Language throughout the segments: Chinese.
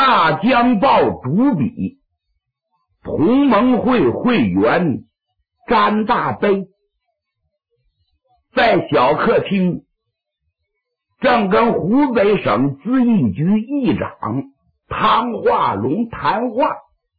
大江报主笔，同盟会会员詹大悲，在小客厅正跟湖北省咨议局议长汤化龙谈话，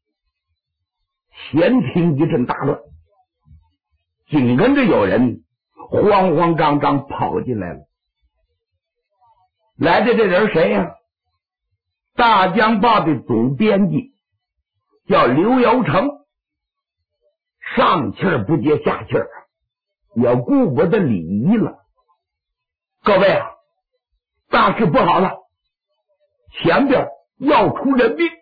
前厅一阵大乱，紧跟着有人慌慌张张跑进来了。来的这人谁呀？大江报的总编辑叫刘尧成，上气儿不接下气儿，也顾不得礼仪了。各位啊，大事不好了，前边要出人命。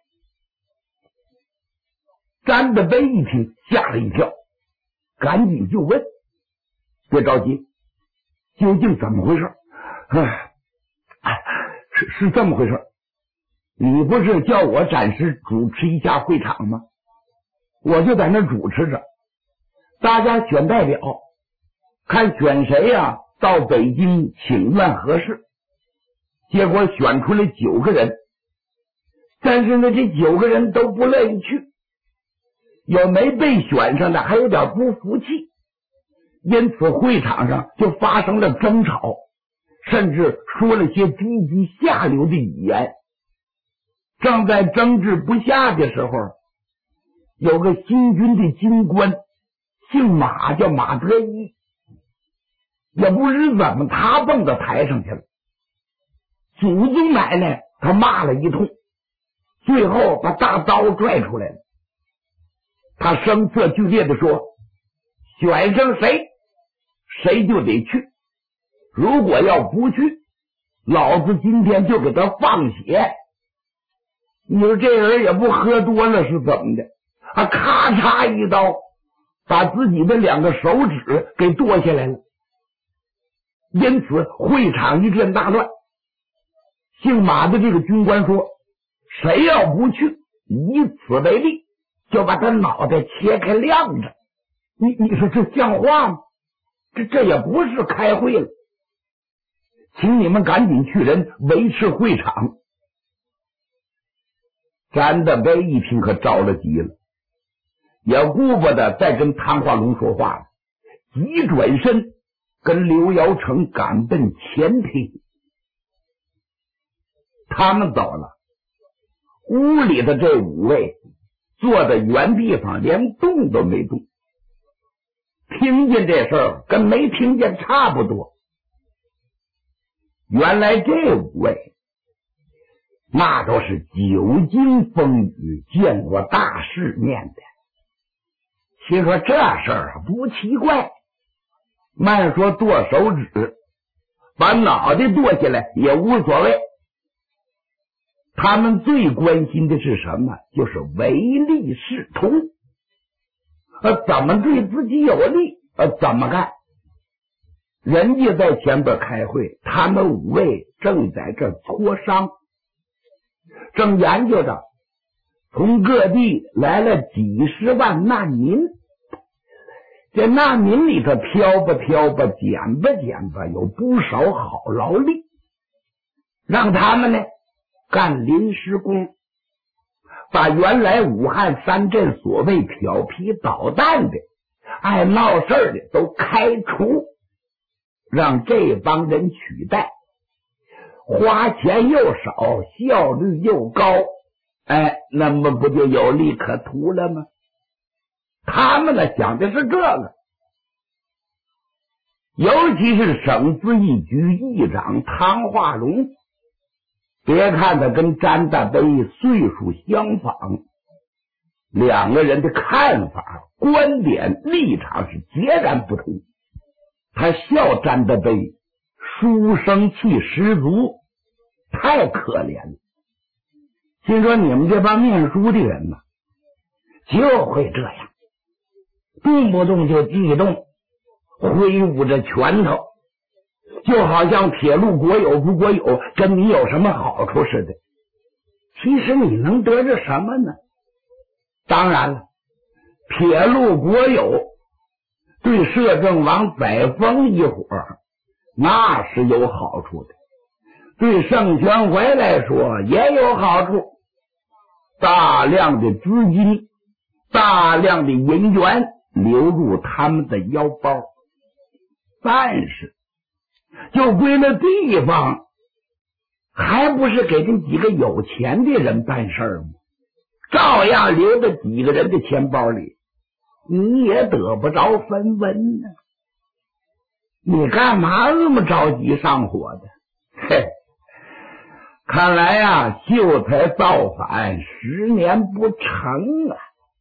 詹德悲一听吓了一跳，赶紧就问：别着急，究竟怎么回事？是这么回事，你不是叫我暂时主持一下会场吗？我就在那主持着，大家选代表，看选谁呀，到北京请愿合适。结果选出来9个人，但是呢，这9个人都不乐意去，有没被选上的还有点不服气，因此会场上就发生了争吵，甚至说了些低级下流的语言。正在争执不下的时候，有个新军的军官姓马，叫马德一，也不知怎么他蹦到台上去了，祖宗奶奶他骂了一通，最后把大刀拽出来了。他声色俱烈地说，选上谁谁就得去，如果要不去，老子今天就给他放血。你说这人也不喝多了是怎么的，咔嚓一刀把自己的2个手指给剁下来了。因此会场一阵大乱。姓马的这个军官说，谁要不去，以此为例，就把他脑袋切开晾着。你说这像话吗？这也不是开会了，请你们赶紧去人维持会场。詹德悲一听可着了急了，也顾不得再跟汤化龙说话了，急转身跟刘尧成赶奔前厅。他们走了，屋里的这5位坐在原地方连动都没动，听见这事儿跟没听见差不多。原来这5位那都是久经风雨，见过大世面的。心说这事儿不奇怪，慢说剁手指，把脑袋剁下来也无所谓。他们最关心的是什么？就是唯利是图，怎么对自己有利，怎么干。人家在前边开会，他们5位正在这磋商，正研究着。从各地来了几十万难民，这难民里头挑吧挑吧，捡吧捡吧，有不少好劳力，让他们呢干临时工，把原来武汉3镇所谓调皮捣蛋的、爱闹事的都开除，让这帮人取代，花钱又少，效率又高，那么不就有利可图了吗？他们呢想的是这个。尤其是省咨议局议长汤化龙，别看他跟詹大悲岁数相仿，2个人的看法、观点、立场是截然不同。他笑詹大悲书生气十足，太可怜了。心说你们这帮念书的人呢，就会这样，动不动就激动，挥舞着拳头，就好像铁路国有不国有，跟你有什么好处似的。其实你能得着什么呢？当然了，铁路国有对摄政王载沣一伙那是有好处的，对盛宣怀来说也有好处。 大量的资金、大量的银元流入他们的腰包，但是就归那地方，还不是给这几个有钱的人办事吗？照样留在几个人的钱包里，你也得不着分文呢。你干嘛那么着急上火的？嘿，看来呀，秀才造反10年不成啊。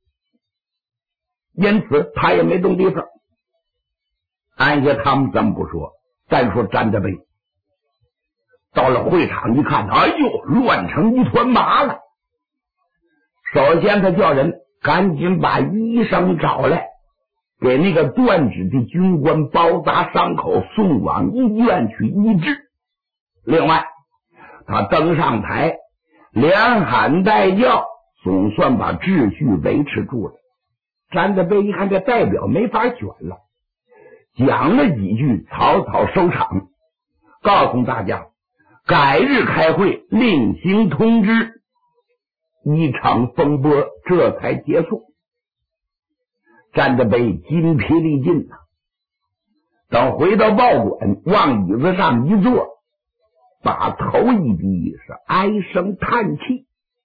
因此他也没动地方。按下他们这么不说，再说詹德贝到了会场一看，哎呦，乱成一团麻了。首先他叫人赶紧把医生找来，给那个断指的军官包扎伤口，送往医院去医治。另外他登上台，连喊带叫，总算把秩序维持住了。詹德贝一看这代表没法选了，讲了几句，草草收场，告诉大家改日开会，另行通知。一场风波这才结束。詹德贝筋疲力尽了，等回到报馆，往椅子上一坐，把头一低，是唉声叹气。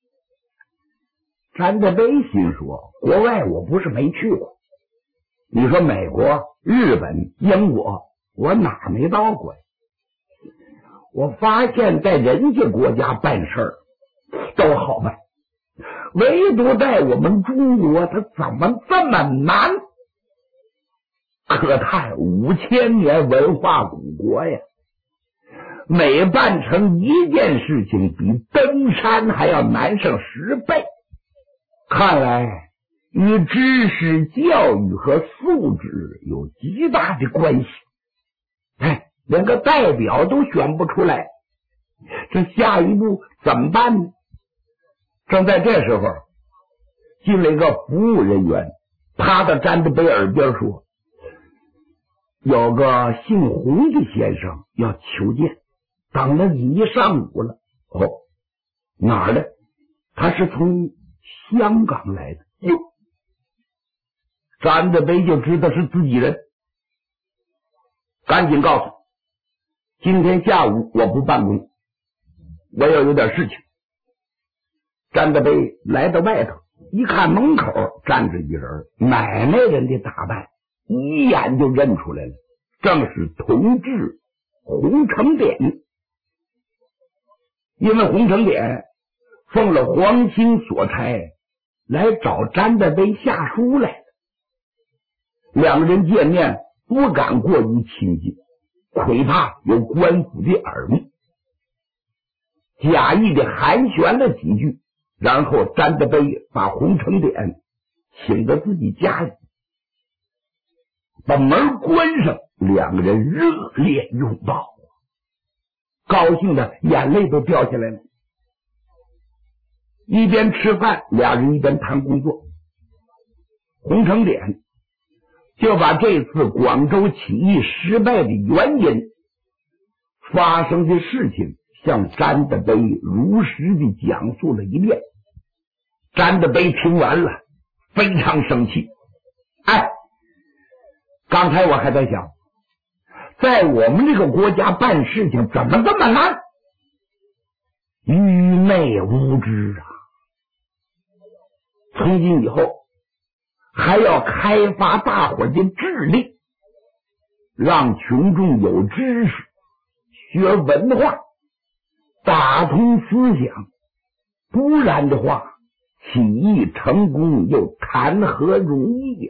詹德贝心说，国外我不是没去过，你说美国、日本、英国，我哪没到过呀？我发现在人家国家办事都好办，唯独在我们中国，它怎么这么难？可叹5000年文化古国呀，每办成一件事情，比登山还要难上10倍。看来与知识教育和素质有极大的关系。哎，连个代表都选不出来，这下一步怎么办呢？正在这时候，进了一个服务人员，趴到詹德贝耳边说，有个姓洪的先生要求见，等了你一上午了。哦，哪儿的？他是从香港来的。哟，詹德贝就知道是自己人，赶紧告诉今天下午我不办公，我要有点事情。詹德贝来到外头一看，门口站着一人，奶奶人的打扮，一眼就认出来了，正是同治洪承典。因为洪承典奉了皇亲所差来找詹德贝下书来了，两个人见面不敢过于亲近，恐怕有官府的耳目，假意的寒暄了几句，然后詹德贝把洪承典请到自己家里，把门关上，两个人热烈拥抱，高兴的眼泪都掉下来了。一边吃饭，俩人一边谈工作。洪承典就把这次广州起义失败的原因、发生的事情向詹德贝如实的讲述了一遍。詹德贝听完了非常生气，哎，刚才我还在想，在我们这个国家办事情怎么这么难？愚昧无知啊！从今以后还要开发大伙的智力，让群众有知识，学文化，打通思想，不然的话起义成功又谈何容易呀！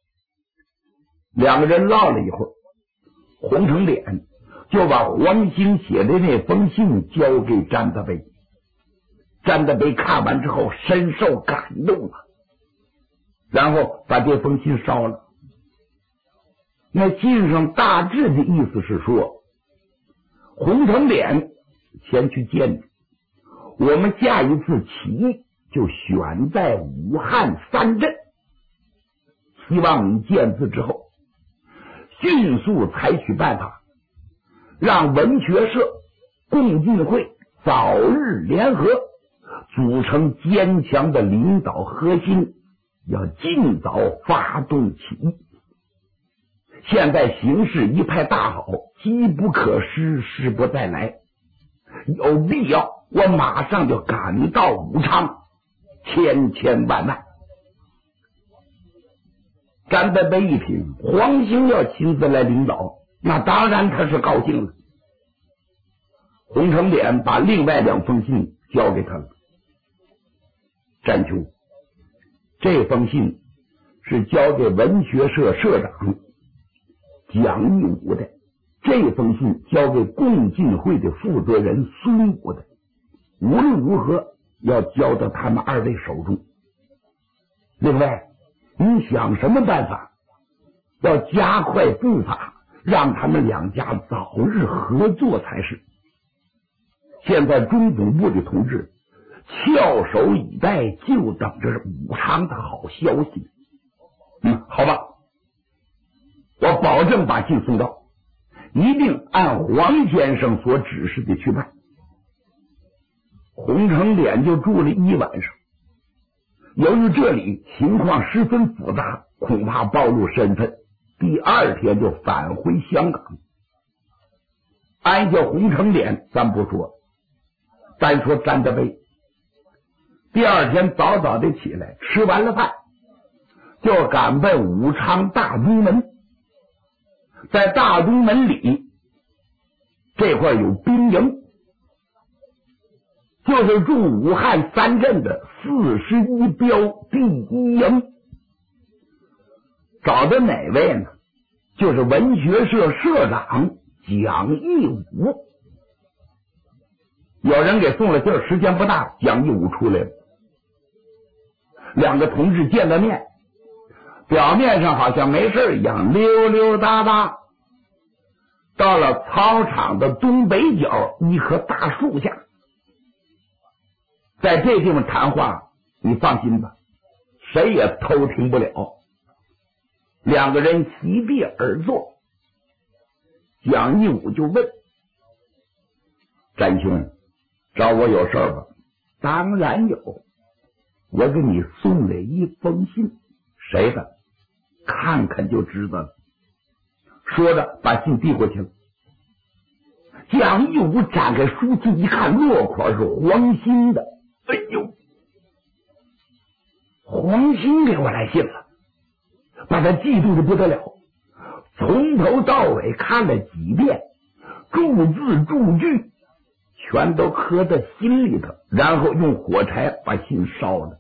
两个人唠了一会儿，洪承典就把黄兴写的那封信交给詹德贝。詹德贝看完之后深受感动啊，然后把这封信烧了。那信上大致的意思是说，洪承典前去见你，我们下一次起义就选在武汉3镇，希望你见字之后迅速采取办法，让文学社、共进会早日联合， 组成坚强的领导核心，要尽早发动起义。现在形势一派大好，机不可失，时不再来，有必要我马上就赶到武昌，千万。詹德碑一听黄兴要亲自来领导，那当然他是高兴了。洪承典把另外2封信交给他了。詹兄，这封信是交给文学社社长蒋义武的，这封信交给共进会的负责人孙武的，无论如何要交到他们2位手中。另外，你想什么办法？要加快步伐，让他们2家早日合作才是。现在中总部的同志翘首以待，就等着武昌的好消息。好吧，我保证把信送到，一定按黄先生所指示的去办。洪承典就住了1晚上。由于这里情况十分复杂，恐怕暴露身份，第2天就返回香港。按下洪承典咱不说，单说詹德碑。第2天早早的起来，吃完了饭就赶奔武昌大东门。在大东门里这块有兵营，就是驻武汉3镇的41标第1营。找的哪位呢？就是文学社社长蒋义武。有人给送了信，时间不大，蒋义武出来了。2个同志见了面，表面上好像没事一样，溜溜达达到了操场的东北角一棵大树下。在这地方谈话，你放心吧，谁也偷听不了。2个人席地而坐，蒋义武就问：詹兄，找我有事吧？当然有，我给你送了一封信。谁的？看看就知道了。说着把信递过去了。蒋义武展开书信一看，落款是黄兴的。哎呦，黄兴给我来信了，把他嫉妒的不得了，从头到尾看了几遍，逐字逐句全都刻在心里头，然后用火柴把信烧了。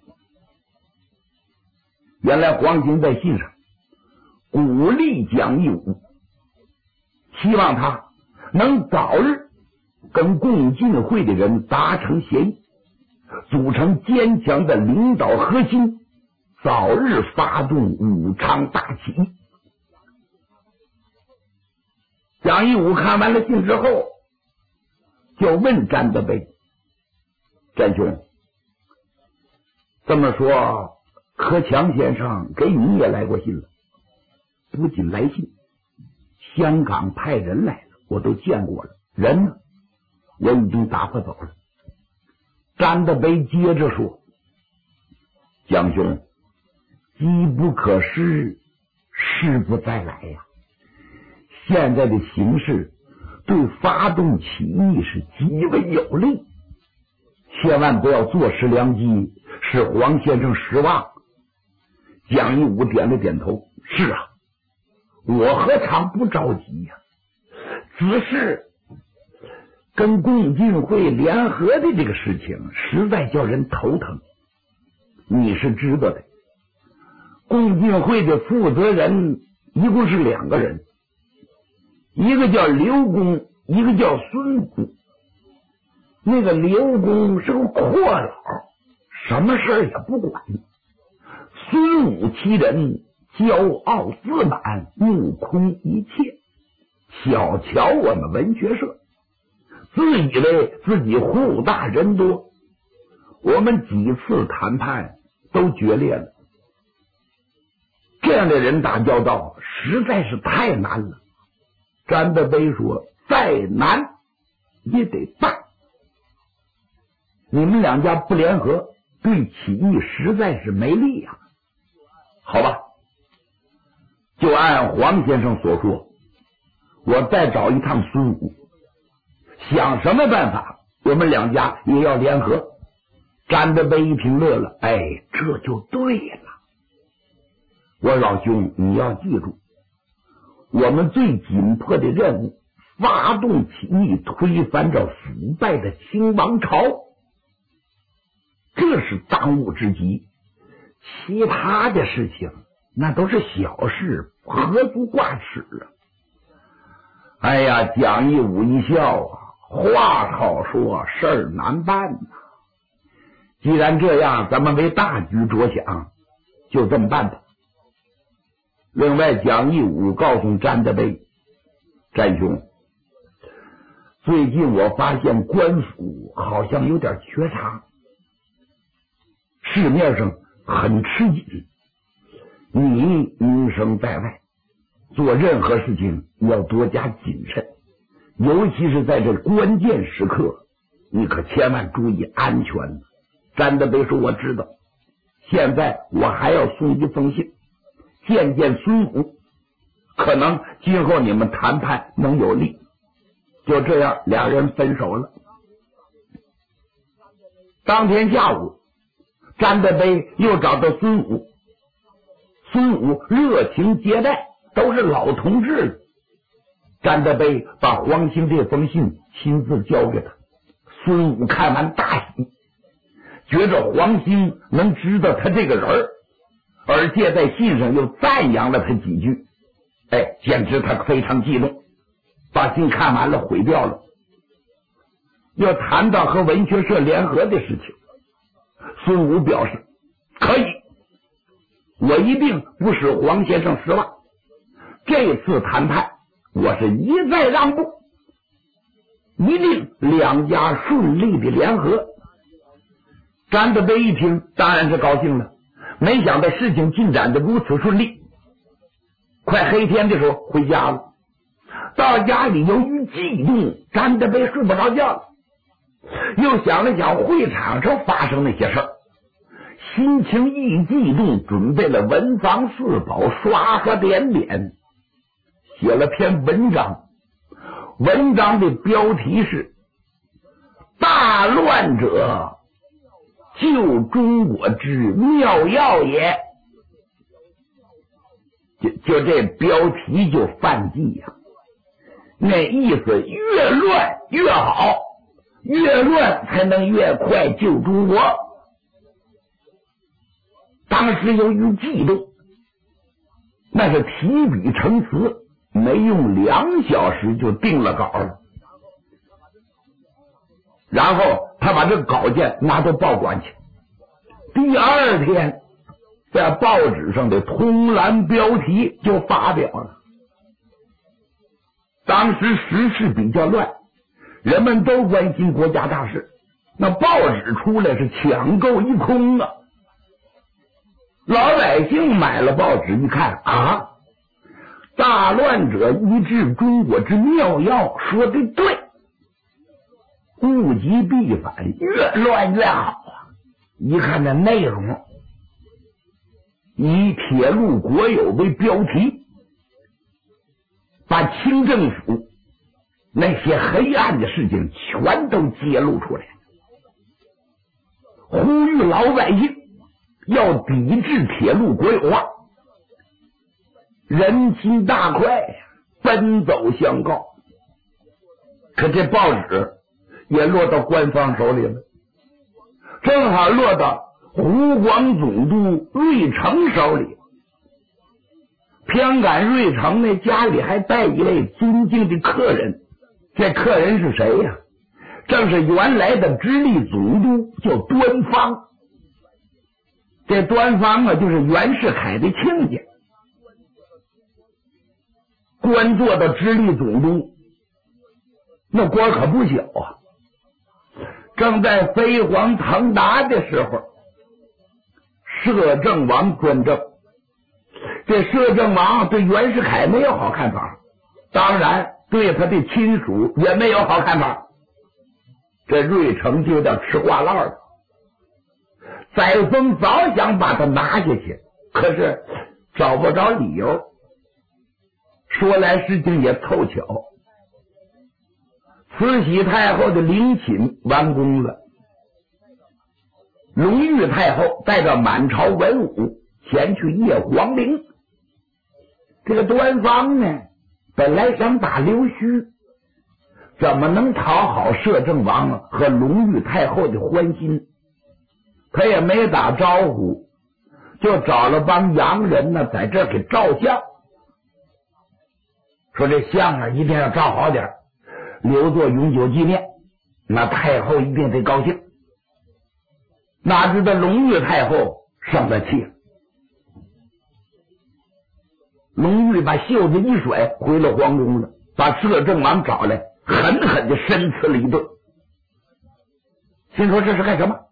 原来黄兴在信上鼓励蒋义武，希望他能早日跟共进会的人达成协议，组成坚强的领导核心，早日发动武昌大起义。蒋义武看完了信之后，就问詹德碑：詹兄，这么说柯强先生给你也来过信了？不仅来信，香港派人来了，我都见过了，人呢我已经打发走了。詹德碑接着说：蒋兄，机不可失，时不再来呀。现在的形势对发动起义是极为有利，千万不要坐失良机，使黄先生失望。蒋义武点了点头：是啊，我何尝不着急呀，只是跟共进会联合的这个事情实在叫人头疼。你是知道的，共进会的负责人一共是2个人，一个叫刘公，一个叫孙公。那个刘公是个阔佬，什么事也不管。孙武其人骄傲自满，目空一切，小瞧我们文学社，自以为自己户大人多，我们几次谈判都决裂了。这样的人打交道实在是太难了。詹德碑说：再难也得办。 你们两家不联合，对起义实在是没利呀。好吧，就按黄先生所说，我再找一趟孙武，想什么办法，我们两家也要联合。詹德贝一听乐了，哎，这就对了。我老兄，你要记住，我们最紧迫的任务，发动起义，推翻这腐败的清王朝，这是当务之急。其他的事情那都是小事，何足挂齿啊！哎呀，蒋义武一笑啊，话好说，事儿难办呐。既然这样，咱们为大局着想，就这么办吧。另外，蒋义武告诉詹德贝，詹兄，最近我发现官府好像有点缺茶，市面上很吃紧，你名声在外，做任何事情要多加谨慎，尤其是在这关键时刻，你可千万注意安全。詹德贝说，我知道，现在我还要送一封信见见孙武，可能今后你们谈判能有利。就这样，俩人分手了。当天下午，詹德贝又找到孙武，孙武热情接待，都是老同志了。詹德贝把黄兴这封信亲自交给他，孙武看完大喜，觉着黄兴能知道他这个人，而且在信上又赞扬了他几句，哎，简直他非常激动，把信看完了毁掉了。要谈到和文学社联合的事情，孙武表示可以，我一定不使黄先生失望。这次谈判我是一再让步，一定两家顺利的联合。詹德贝一听当然是高兴了，没想到事情进展的如此顺利。快黑天的时候回家了，到家里由于激动，詹德贝睡不着觉了，又想了想会场上发生那些事儿，心情一激动，准备了文房四宝，刷刷点点写了篇文章。文章的标题是大乱者救中国之妙药也。就这标题就犯忌呀，那意思越乱越好，越乱才能越快救中国。当时由于激动，那是提笔成词，没用2小时就定了稿了。然后他把这稿件拿到报馆去，第二天在报纸上的通栏标题就发表了。当时时事比较乱，人们都关心国家大事，那报纸出来是抢购一空啊。老百姓买了报纸一看啊，大乱者医治中国之妙药，说的对，物极必反，越乱越好啊。一看那内容，以铁路国有为标题，把清政府那些黑暗的事情全都揭露出来，呼吁老百姓要抵制铁路国有化。人心大快，奔走相告。可这报纸也落到官方手里了，正好落到湖广总督瑞成手里。偏赶瑞成那家里还带一位尊敬的客人，这客人是谁呀？正是原来的直隶总督，叫端方。这端方啊，就是袁世凯的亲家，官做到直隶总督，那官可不小啊。正在飞黄腾达的时候，摄政王专政。这摄政王对袁世凯没有好看法，当然对他的亲属也没有好看法。 这瑞成就叫吃瓜烂了。载沣早想把他拿下去，可是找不着理由。说来事情也凑巧，慈禧太后的陵寝完工了，隆裕太后带着满朝文武前去谒皇陵。这个端方呢，本来想打溜须，怎么能讨好摄政王和隆裕太后的欢心？他也没打招呼，就找了帮洋人呢，在这给照相，说这相啊一定要照好点，留作永久纪念，那太后一定得高兴。哪知道隆裕太后生了气了，隆裕把袖子一甩，回了皇宫了，把摄政王找来，狠狠的申斥了一顿。心说这是干什么？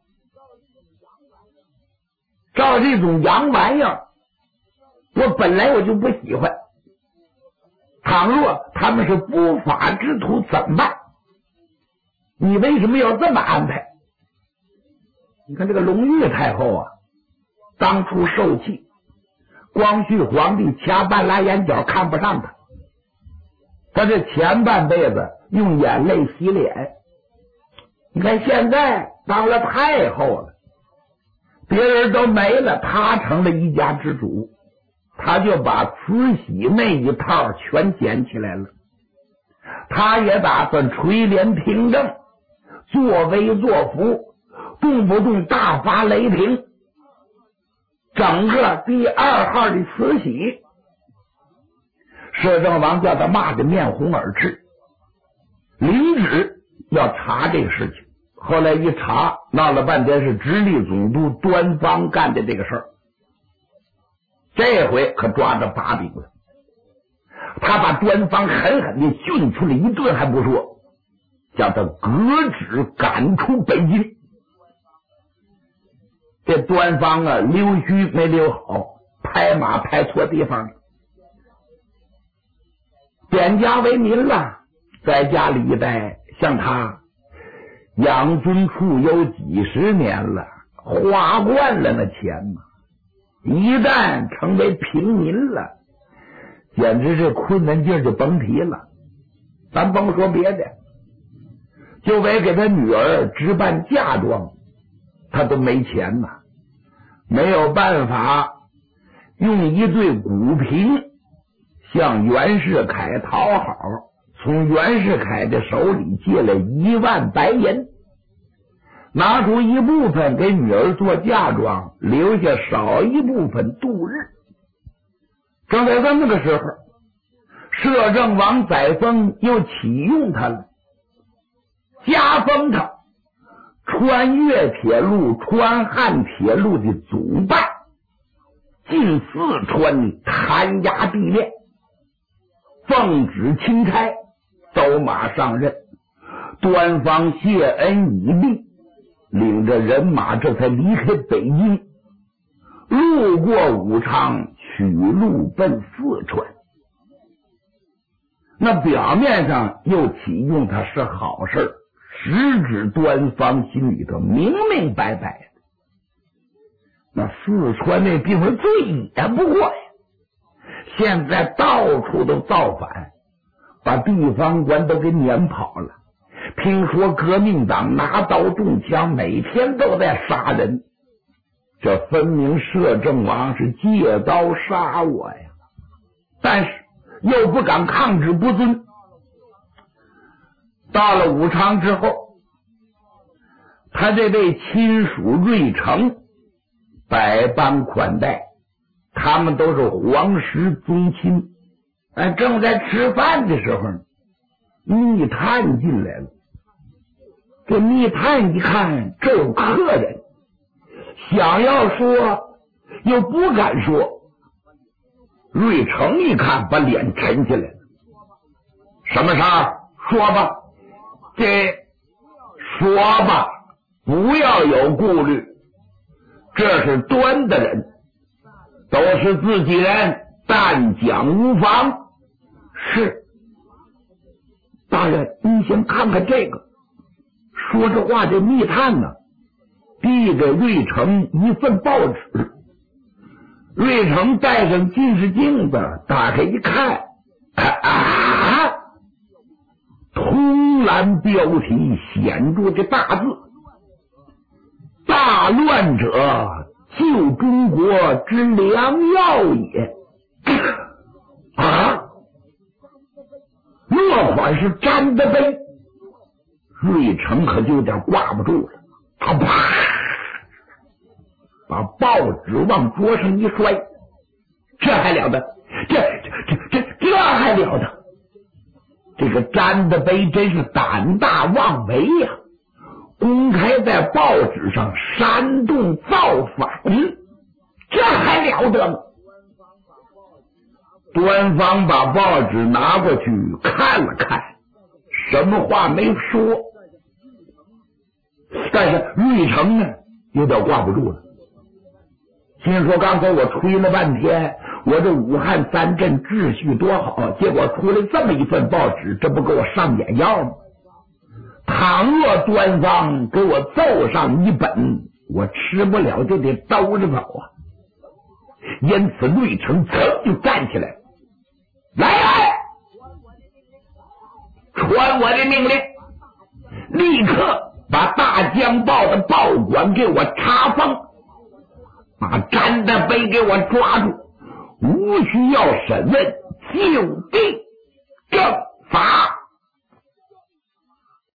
照这种洋玩意儿，我本来我就不喜欢，倘若他们是不法之徒怎么办？你为什么要这么安排？你看这个隆裕太后啊，当初受气，光绪皇帝掐半拉眼角看不上他，他这前半辈子用眼泪洗脸，你看现在当了太后了，别人都没了，他成了一家之主，他就把慈禧那一套全捡起来了。他也打算垂帘听政，作威作福，动不动大发雷霆。整个第二号的慈禧，摄政王叫他骂得面红耳赤，领旨要查这个事情。后来一查，闹了半天是直隶总督端方干的这个事儿。这回可抓着把柄了，他把端方狠狠的训出了一顿还不说，叫他革职赶出北京。这端方啊，溜须没溜好，拍马拍错地方了，贬家为民了，在家里一待，像他养尊处优几十年了，花惯了那钱嘛，一旦成为平民了，简直是困难劲儿就甭提了。咱甭说别的，就为给他女儿置办嫁妆，他都没钱呐，没有办法用一对古瓶向袁世凯讨好，从袁世凯的手里借了1万白银，拿出一部分给女儿做嫁妆，留下少一部分度日。正在这么个时候，摄政王载沣又启用他了，加封他川粤铁路、川汉铁路的总办，进四川弹压地面，奉旨钦差，走马上任。端方谢恩已毕，领着人马这才离开北京，路过武昌，取路奔四川。那表面上又启用他是好事，实质端方心里头明明白白的，那四川那地方最也不过呀，现在到处都造反，把地方官都给撵跑了。听说革命党拿刀中枪，每天都在杀人，这分明摄政王是借刀杀我呀！但是又不敢抗旨不遵。到了武昌之后，他这位亲属瑞成百般款待，他们都是皇室宗亲。正在吃饭的时候，密探进来了。这密探一看这有客人，想要说又不敢说。瑞成一看把脸沉起来了，什么事儿？说吧。说吧，不要有顾虑，这是端的人，都是自己人，但讲无妨。是大人，你先看看这个。 说着话，这密探呢，递给瑞成一份报纸。瑞成戴上近视镜子，打开一看，通蓝标题显著的大字：大乱者，救中国之良药也。落款是詹德碑。瑞成可就有点挂不住了，他啪把报纸往桌上一摔，这还了得？这还了得？这个詹德碑真是胆大妄为呀！公开在报纸上煽动造反，这还了得吗？端方把报纸拿过去看了看，什么话没说。但是瑞成呢，有点挂不住了，心说刚才我吹了半天，我这武汉三镇秩序多好，结果出来这么一份报纸，这不给我上眼药吗？倘若端方给我奏上一本，我吃不了就得兜着走啊！因此瑞成噌就站起来，来，传我的命令，立刻把大江报的报馆给我查封，把詹德碑给我抓住，无需要审问，就地正法。